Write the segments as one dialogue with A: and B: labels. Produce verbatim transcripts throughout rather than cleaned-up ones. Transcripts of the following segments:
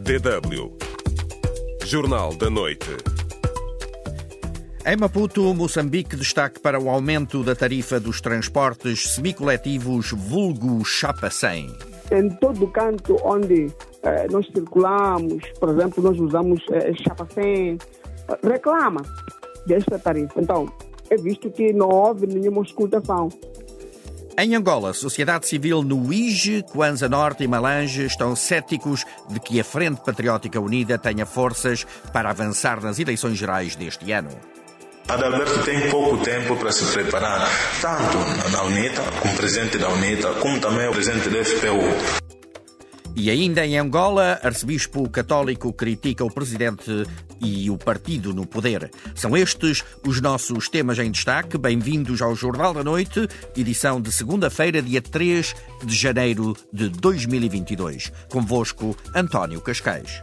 A: D W Jornal da Noite.
B: Em Maputo, Moçambique, destaque para o aumento da tarifa dos transportes semicoletivos vulgo Chapa cem.
C: Em todo canto onde eh, nós circulamos, por exemplo, nós usamos eh, Chapa cem, reclama desta tarifa. Então, é visto que não houve nenhuma auscultação.
B: Em Angola, a sociedade civil no Ige, Kwanza Norte e Malange estão céticos de que a Frente Patriótica Unida tenha forças para avançar nas eleições gerais deste ano.
D: Adalberto tem pouco tempo para se preparar, tanto na UNITA, como presidente da UNITA, como também o presidente da F P U.
B: E ainda em Angola, arcebispo católico critica o presidente e o partido no poder. São estes os nossos temas em destaque. Bem-vindos ao Jornal da Noite, edição de segunda-feira, dia três de janeiro de dois mil e vinte e dois. Convosco, António Cascais.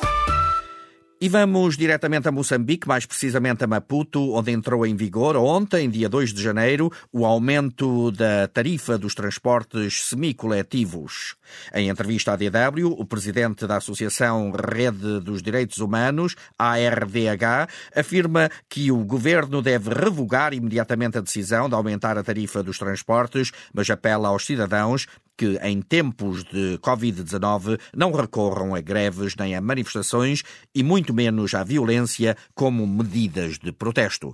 B: E vamos diretamente a Moçambique, mais precisamente a Maputo, onde entrou em vigor ontem, dia dois de janeiro, o aumento da tarifa dos transportes semicoletivos. Em entrevista à D W, o presidente da Associação Rede dos Direitos Humanos, A R D H, afirma que o governo deve revogar imediatamente a decisão de aumentar a tarifa dos transportes, mas apela aos cidadãos que em tempos de covid dezanove não recorram a greves nem a manifestações e muito menos à violência como medidas de protesto.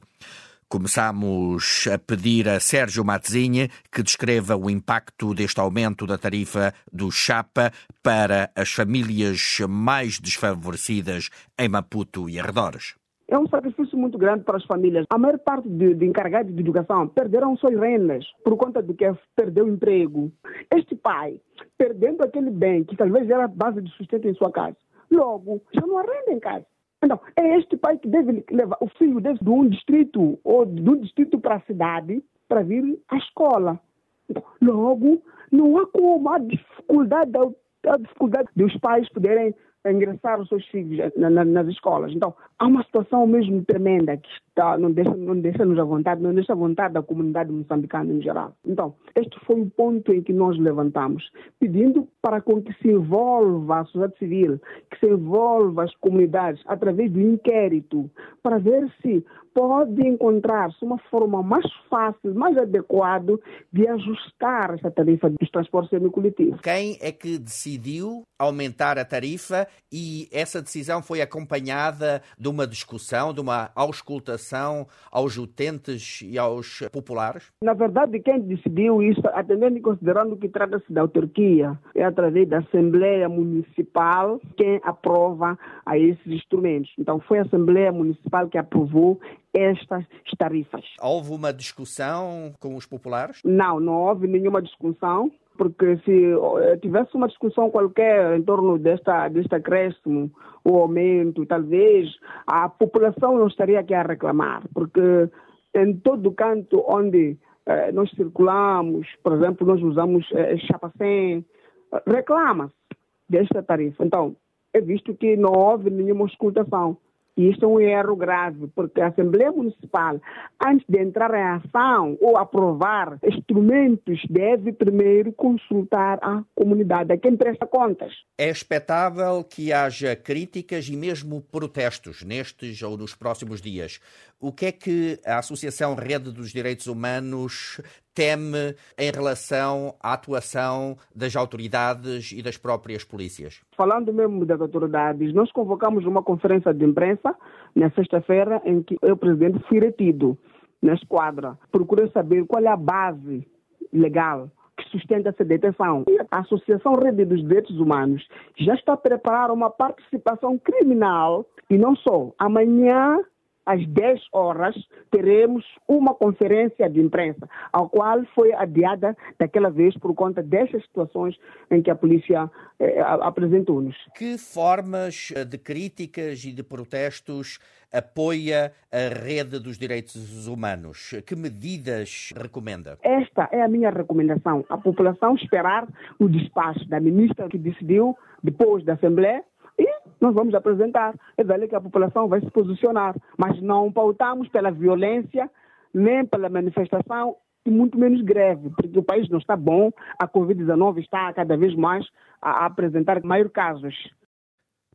B: Começamos a pedir a Sérgio Matezinha que descreva o impacto deste aumento da tarifa do Chapa para as famílias mais desfavorecidas em Maputo e arredores.
C: É um sacrifício muito grande para as famílias. A maior parte de, de encarregados de educação perderam suas rendas por conta de que perdeu o emprego. Este pai, perdendo aquele bem que talvez era a base de sustento em sua casa, logo já não há renda em casa. Então, é este pai que deve levar o filho deve, de um distrito ou de um distrito para a cidade para vir à escola. Então, logo, não há como, há dificuldade, há dificuldade dos pais poderem ingressar os seus filhos na, na, nas escolas. Então, há uma situação mesmo tremenda que está, não deixa, não deixa-nos à vontade, não deixa à vontade da comunidade moçambicana em geral. Então, este foi o ponto em que nós levantamos, pedindo para com que se envolva a sociedade civil, que se envolva as comunidades através do inquérito, para ver se pode encontrar-se uma forma mais fácil, mais adequada de ajustar essa tarifa dos transportes semicoletivos.
B: Quem é que decidiu aumentar a tarifa e essa decisão foi acompanhada de uma discussão, de uma auscultação aos utentes e aos populares?
C: Na verdade, quem decidiu isso, atendendo e considerando que trata-se da autarquia, é através da Assembleia Municipal quem aprova a esses instrumentos. Então, foi a Assembleia Municipal que aprovou estas tarifas.
B: Houve uma discussão com os populares?
C: Não, não houve nenhuma discussão, porque se tivesse uma discussão qualquer em torno desta, deste acréscimo, o aumento, talvez a população não estaria aqui a reclamar, porque em todo canto onde eh, nós circulamos, por exemplo, nós usamos eh, Chapa cem, reclama-se desta tarifa. Então, é visto que não houve nenhuma auscultação. E isto é um erro grave, porque a Assembleia Municipal, antes de entrar em ação ou aprovar instrumentos, deve primeiro consultar a comunidade, a quem presta contas.
B: É expectável que haja críticas e mesmo protestos nestes ou nos próximos dias. O que é que a Associação Rede dos Direitos Humanos teme em relação à atuação das autoridades e das próprias polícias?
C: Falando mesmo das autoridades, nós convocamos uma conferência de imprensa na sexta-feira em que eu, presidente, fui retido na esquadra. Procurei saber qual é a base legal que sustenta essa detenção. A Associação Rede dos Direitos Humanos já está a preparar uma participação criminal e não só. Amanhã, às dez horas, teremos uma conferência de imprensa, a qual foi adiada daquela vez por conta dessas situações em que a polícia eh, apresentou-nos.
B: Que formas de críticas e de protestos apoia a Rede dos Direitos Humanos? Que medidas recomenda?
C: Esta é a minha recomendação. A população esperar o despacho da ministra que decidiu, depois da Assembleia, e nós vamos apresentar. É daí que a população vai se posicionar. Mas não pautamos pela violência, nem pela manifestação e muito menos greve, porque o país não está bom, a covid dezanove está cada vez mais a apresentar maiores casos.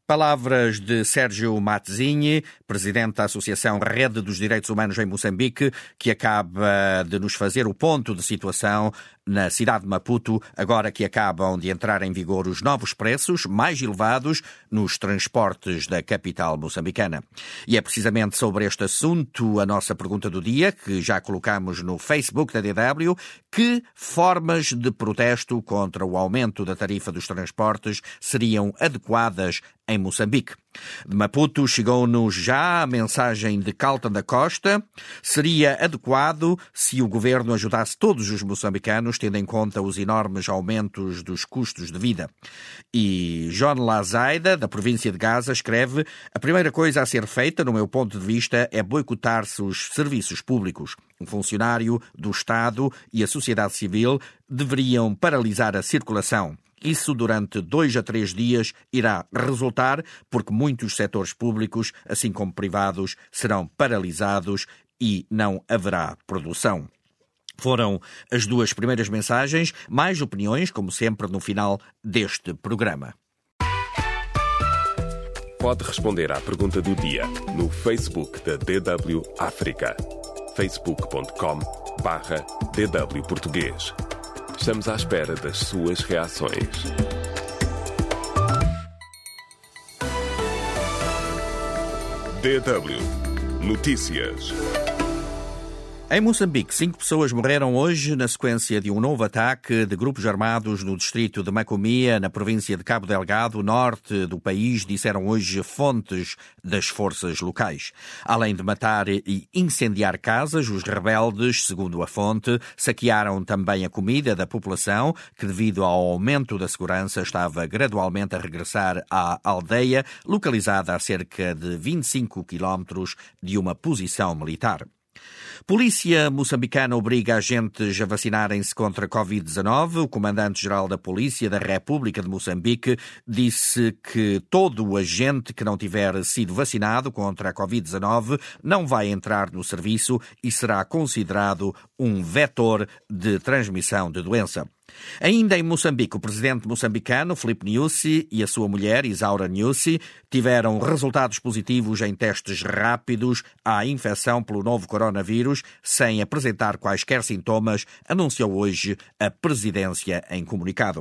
B: Palavras de Sérgio Matzinhi, presidente da Associação Rede dos Direitos Humanos em Moçambique, que acaba de nos fazer o ponto de situação na cidade de Maputo, agora que acabam de entrar em vigor os novos preços mais elevados nos transportes da capital moçambicana. E é precisamente sobre este assunto a nossa pergunta do dia, que já colocamos no Facebook da D W: que formas de protesto contra o aumento da tarifa dos transportes seriam adequadas em Moçambique? De Maputo chegou-nos já a mensagem de Calton da Costa: seria adequado se o governo ajudasse todos os moçambicanos, tendo em conta os enormes aumentos dos custos de vida. E John Lazaida, da província de Gaza, escreve: a primeira coisa a ser feita, no meu ponto de vista, é boicotar-se os serviços públicos. Um funcionário do Estado e a sociedade civil deveriam paralisar a circulação. Isso, durante dois a três dias, irá resultar porque muitos setores públicos, assim como privados, serão paralisados e não haverá produção. Foram as duas primeiras mensagens, mais opiniões, como sempre, no final deste programa.
A: Pode responder à pergunta do dia no Facebook da D W África. facebook ponto com barra D W Português. Estamos à espera das suas reações. D W Notícias.
B: Em Moçambique, cinco pessoas morreram hoje na sequência de um novo ataque de grupos armados no distrito de Macomia, na província de Cabo Delgado, norte do país, disseram hoje fontes das forças locais. Além de matar e incendiar casas, os rebeldes, segundo a fonte, saquearam também a comida da população, que devido ao aumento da segurança estava gradualmente a regressar à aldeia, localizada a cerca de vinte e cinco quilómetros de uma posição militar. Polícia moçambicana obriga agentes a vacinarem-se contra a covid dezanove. O comandante-geral da Polícia da República de Moçambique disse que todo agente que não tiver sido vacinado contra a covid dezanove não vai entrar no serviço e será considerado um vetor de transmissão de doença. Ainda em Moçambique, o presidente moçambicano, Filipe Nyusi, e a sua mulher, Isaura Nyusi, tiveram resultados positivos em testes rápidos à infecção pelo novo coronavírus, sem apresentar quaisquer sintomas, anunciou hoje a presidência em comunicado.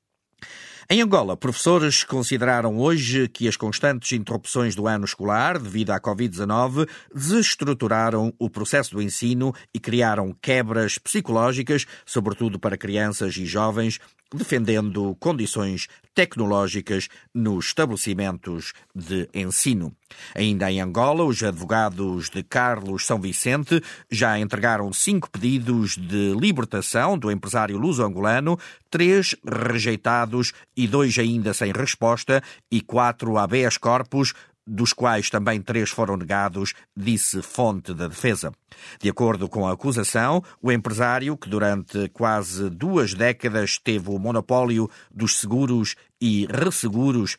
B: Em Angola, professores consideraram hoje que as constantes interrupções do ano escolar, devido à covid dezanove, desestruturaram o processo do ensino e criaram quebras psicológicas, sobretudo para crianças e jovens, defendendo condições tecnológicas nos estabelecimentos de ensino. Ainda em Angola, os advogados de Carlos São Vicente já entregaram cinco pedidos de libertação do empresário luso-angolano, três rejeitados e dois ainda sem resposta, e quatro habeas corpus, dos quais também três foram negados, disse fonte da defesa. De acordo com a acusação, o empresário, que durante quase duas décadas teve o monopólio dos seguros e resseguros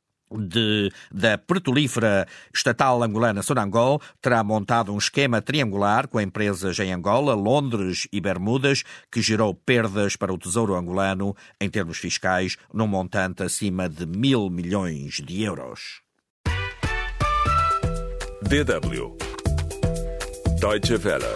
B: De, da petrolífera estatal angolana Sonangol, terá montado um esquema triangular com empresas em Angola, Londres e Bermudas, que gerou perdas para o Tesouro angolano em termos fiscais, num montante acima de mil milhões de euros.
A: D W Deutsche Welle.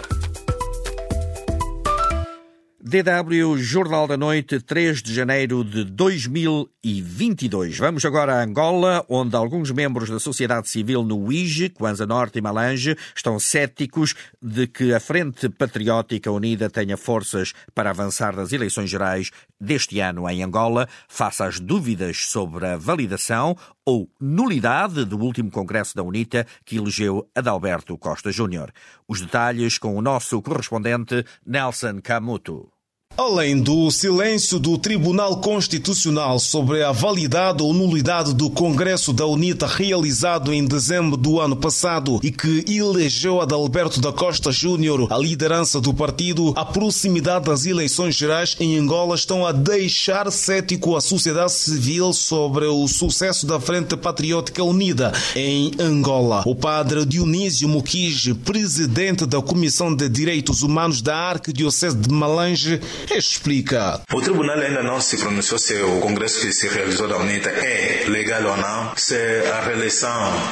B: D W, Jornal da Noite, três de janeiro de dois mil e vinte e dois. Vamos agora a Angola, onde alguns membros da sociedade civil no Uíge, Kwanza Norte e Malange, estão céticos de que a Frente Patriótica Unida tenha forças para avançar nas eleições gerais deste ano em Angola, face às dúvidas sobre a validação ou nulidade do último congresso da UNITA que elegeu Adalberto Costa Júnior. Os detalhes com o nosso correspondente Nelson Camuto.
E: Além do silêncio do Tribunal Constitucional sobre a validade ou nulidade do Congresso da UNITA realizado em dezembro do ano passado e que elegeu Adalberto da Costa Júnior a liderança do partido, a proximidade das eleições gerais em Angola estão a deixar cético a sociedade civil sobre o sucesso da Frente Patriótica Unida em Angola. O padre Dionísio Mukije, presidente da Comissão de Direitos Humanos da Arquidiocese de Malange, explica.
D: O tribunal ainda não se pronunciou se o congresso que se realizou da UNITA é legal ou não, se a reeleição,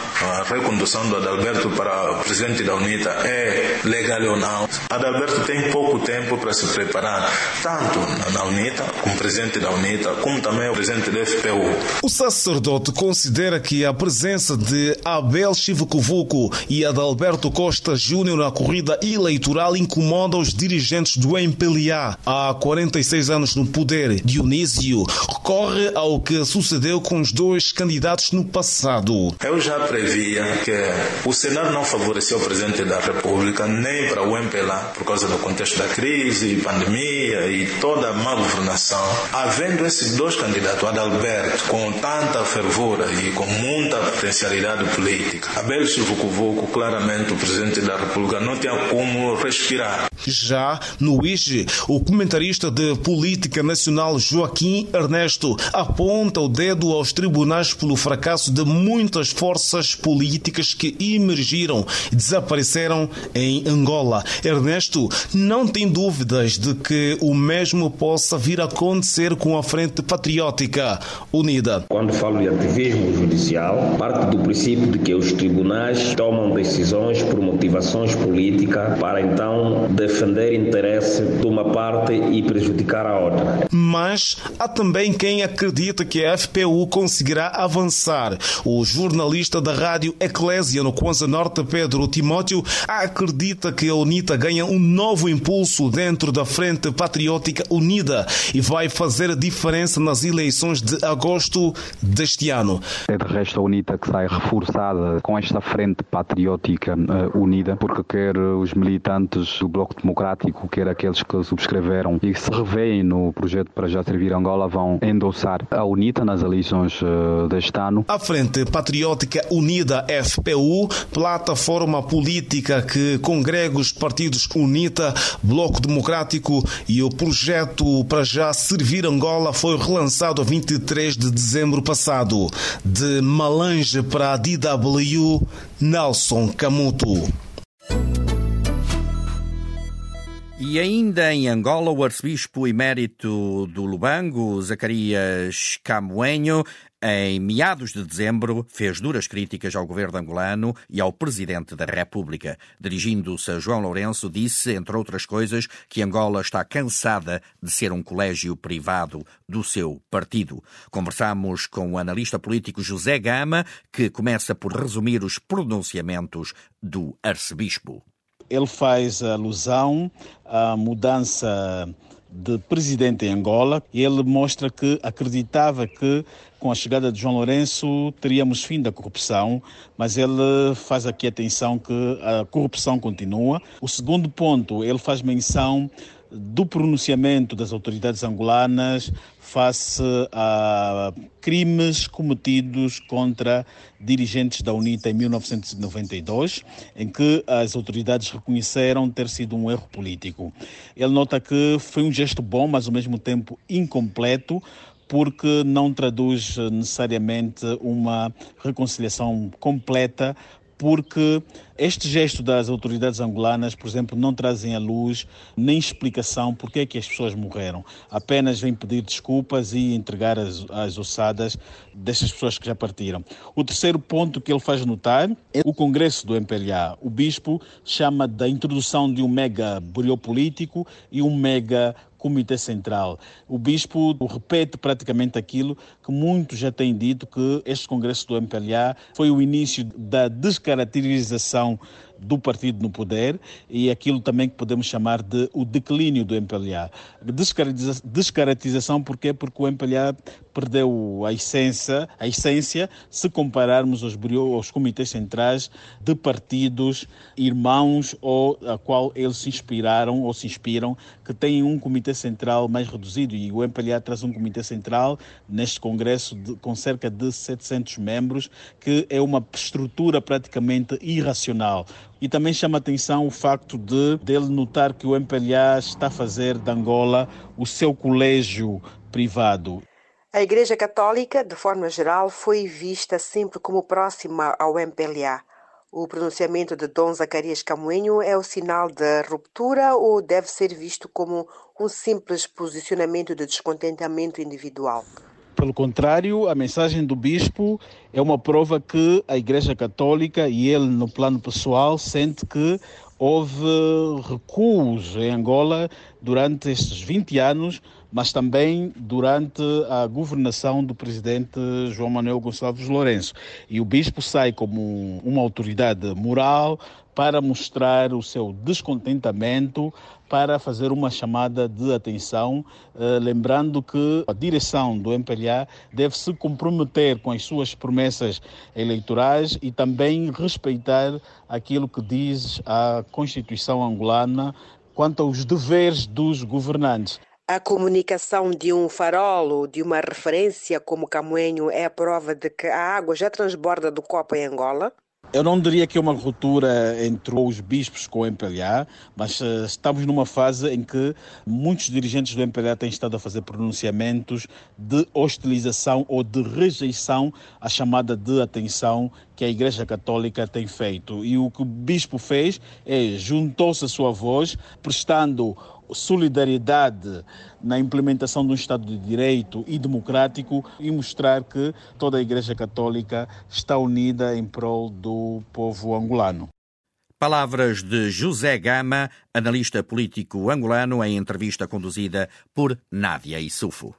D: a recondução do Adalberto para presidente da UNITA é legal ou não. Adalberto tem pouco tempo para se preparar, tanto na UNITA, como presidente da UNITA, como também o presidente da F P U.
E: O sacerdote considera que a presença de Abel Chivucovuco e Adalberto Costa Júnior na corrida eleitoral incomoda os dirigentes do M P L A. Há quarenta e seis anos no poder, Dionísio recorre ao que sucedeu com os dois candidatos no passado.
D: Eu já previa que o Senado não favoreceu o presidente da República nem para o M P L A por causa do contexto da crise, pandemia e toda a má governação. Havendo esses dois candidatos, Adalberto com tanta fervura e com muita potencialidade política, Abel Chivucovuco, claramente o presidente da República, não tinha como respirar.
E: Já no I G E, o comentarista de política nacional Joaquim Ernesto aponta o dedo aos tribunais pelo fracasso de muitas forças políticas que emergiram e desapareceram em Angola. Ernesto não tem dúvidas de que o mesmo possa vir a acontecer com a Frente Patriótica Unida.
F: Quando falo de ativismo judicial, parte do princípio de que os tribunais tomam decisões por motivações políticas para então defender interesse de uma parte e prejudicar a outra.
E: Mas há também quem acredita que a F P U conseguirá avançar. O jornalista da rádio Eclésia no Kwanza Norte, Pedro Timóteo, acredita que a UNITA ganha um novo impulso dentro da Frente Patriótica Unida e vai fazer a diferença nas eleições de agosto deste ano.
G: É de resto a UNITA que sai reforçada com esta Frente Patriótica uh, Unida, porque quer os militantes do Bloco Democrático, quer aqueles que subscreveram e que se revêem no projeto para já servir Angola, vão endossar a UNITA nas eleições uh, deste ano.
E: A Frente Patriótica Unida, F P U, plataforma política que congrega os partidos UNITA, Bloco Democrático e o projeto para já servir Angola, foi relançado a vinte e três de dezembro passado. De Malange para a D W, Nelson Camuto.
B: E ainda em Angola, o arcebispo emérito do Lubango, Zacarias Camoenho, em meados de dezembro, fez duras críticas ao governo angolano e ao presidente da República. Dirigindo-se a João Lourenço, disse, entre outras coisas, que Angola está cansada de ser um colégio privado do seu partido. Conversamos com o analista político José Gama, que começa por resumir os pronunciamentos do arcebispo.
H: Ele faz alusão à mudança de presidente em Angola e ele mostra que acreditava que com a chegada de João Lourenço teríamos fim da corrupção, mas ele faz aqui atenção que a corrupção continua. O segundo ponto, ele faz menção do pronunciamento das autoridades angolanas face a crimes cometidos contra dirigentes da UNITA em mil novecentos e noventa e dois, em que as autoridades reconheceram ter sido um erro político. Ele nota que foi um gesto bom, mas ao mesmo tempo incompleto, porque não traduz necessariamente uma reconciliação completa, porque este gesto das autoridades angolanas, por exemplo, não trazem à luz nem explicação porque é que as pessoas morreram. Apenas vêm pedir desculpas e entregar as, as ossadas destas pessoas que já partiram. O terceiro ponto que ele faz notar é o Congresso do M P L A. O bispo chama da introdução de um mega bureau político e um mega Comitê Central. O bispo repete praticamente aquilo que muitos já têm dito, que este Congresso do M P L A foi o início da descaracterização do partido no poder e aquilo também que podemos chamar de o declínio do M P L A. Descaracteriza- descaracterização porquê? Porque o M P L A perdeu a essência, a essência se compararmos aos, aos comitês centrais de partidos irmãos ou a qual eles se inspiraram ou se inspiram, que têm um comitê central mais reduzido, e o M P L A traz um comitê central neste congresso de, com cerca de setecentos membros, que é uma estrutura praticamente irracional. E também chama a atenção o facto de dele notar que o M P L A está a fazer de Angola o seu colégio privado.
I: A Igreja Católica, de forma geral, foi vista sempre como próxima ao M P L A. O pronunciamento de Dom Zacarias Camoenho é o sinal da ruptura ou deve ser visto como um simples posicionamento de descontentamento individual?
H: Pelo contrário, a mensagem do bispo é uma prova que a Igreja Católica e ele, no plano pessoal, sente que houve recuos em Angola durante estes vinte anos, mas também durante a governação do presidente João Manuel Gonçalves Lourenço. E o bispo sai como uma autoridade moral para mostrar o seu descontentamento, para fazer uma chamada de atenção, eh, lembrando que a direção do M P L A deve se comprometer com as suas promessas eleitorais e também respeitar aquilo que diz a Constituição angolana quanto aos deveres dos governantes.
I: A comunicação de um farol ou de uma referência como Camoenho é a prova de que a água já transborda do copo em Angola?
H: Eu não diria que é uma ruptura entre os bispos com o M P L A, mas uh, estamos numa fase em que muitos dirigentes do M P L A têm estado a fazer pronunciamentos de hostilização ou de rejeição à chamada de atenção que a Igreja Católica tem feito. E o que o bispo fez é juntou-se à sua voz, prestando solidariedade na implementação de um Estado de Direito e democrático e mostrar que toda a Igreja Católica está unida em prol do povo angolano.
B: Palavras de José Gama, analista político angolano, em entrevista conduzida por Nádia Issoufo.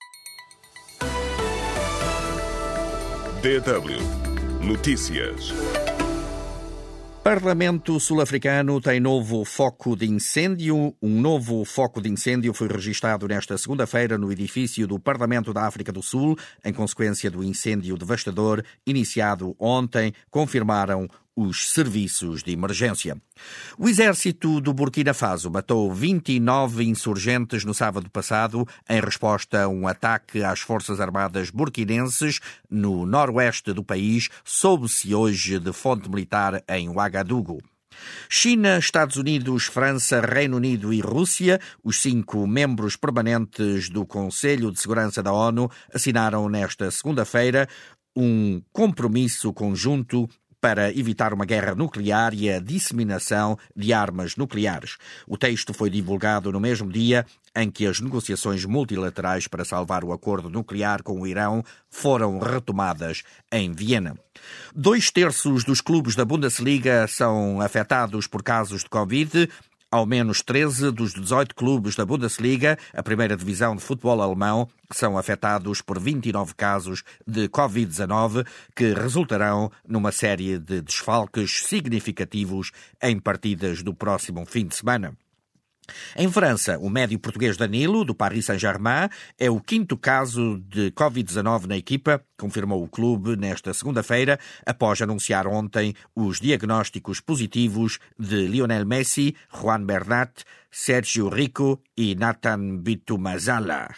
A: D W Notícias.
B: Parlamento sul-africano tem novo foco de incêndio. Um novo foco de incêndio foi registado nesta segunda-feira no edifício do Parlamento da África do Sul, em consequência do incêndio devastador iniciado ontem, confirmaram os serviços de emergência. O exército do Burkina Faso matou vinte e nove insurgentes no sábado passado em resposta a um ataque às Forças Armadas burkinenses no noroeste do país, soube-se hoje de fonte militar em Ouagadougou. China, Estados Unidos, França, Reino Unido e Rússia, os cinco membros permanentes do Conselho de Segurança da ONU, assinaram nesta segunda-feira um compromisso conjunto para evitar uma guerra nuclear e a disseminação de armas nucleares. O texto foi divulgado no mesmo dia em que as negociações multilaterais para salvar o acordo nuclear com o Irão foram retomadas em Viena. Dois terços dos clubes da Bundesliga são afetados por casos de Covid. Ao menos treze dos dezoito clubes da Bundesliga, a primeira divisão de futebol alemão, são afetados por vinte e nove casos de covid dezanove, que resultarão numa série de desfalques significativos em partidas do próximo fim de semana. Em França, o médio português Danilo, do Paris Saint-Germain, é o quinto caso de covid dezanove na equipa, confirmou o clube nesta segunda-feira, após anunciar ontem os diagnósticos positivos de Lionel Messi, Juan Bernat, Sérgio Rico e Nathan Bitumazala.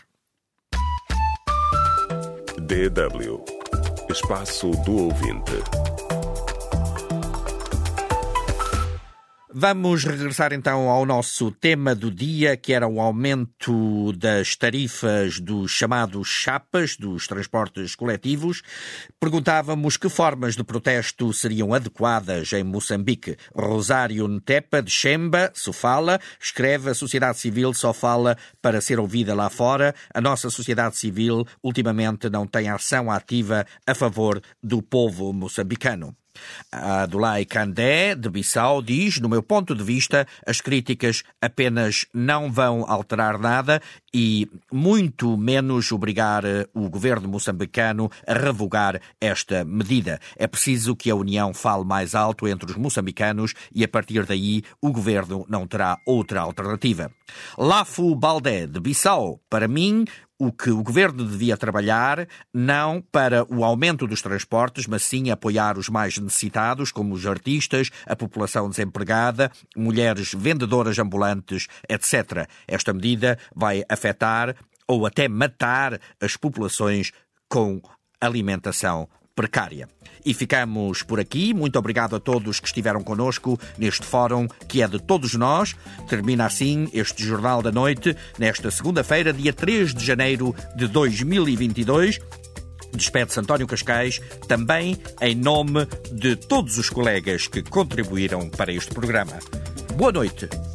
A: D W Espaço do Ouvinte.
B: Vamos regressar então ao nosso tema do dia, que era o aumento das tarifas dos chamados chapas, dos transportes coletivos. Perguntávamos que formas de protesto seriam adequadas em Moçambique. Rosário Ntepa, de Xemba, Sofala, escreve: a sociedade civil só fala para ser ouvida lá fora. A nossa sociedade civil ultimamente não tem ação ativa a favor do povo moçambicano. Adulai Kandé, de Bissau, diz: no meu ponto de vista, as críticas apenas não vão alterar nada e muito menos obrigar o governo moçambicano a revogar esta medida. É preciso que a União fale mais alto entre os moçambicanos e, a partir daí, o governo não terá outra alternativa. Lafu Baldé, de Bissau: para mim, o que o governo devia trabalhar não para o aumento dos transportes, mas sim apoiar os mais necessitados, como os artistas, a população desempregada, mulheres vendedoras ambulantes, etcétera. Esta medida vai afetar ou até matar as populações com alimentação precária. E ficamos por aqui. Muito obrigado a todos que estiveram connosco neste fórum que é de todos nós. Termina assim este Jornal da Noite, nesta segunda-feira, dia três de janeiro de dois mil e vinte e dois. Despede-se António Cascais, também em nome de todos os colegas que contribuíram para este programa. Boa noite.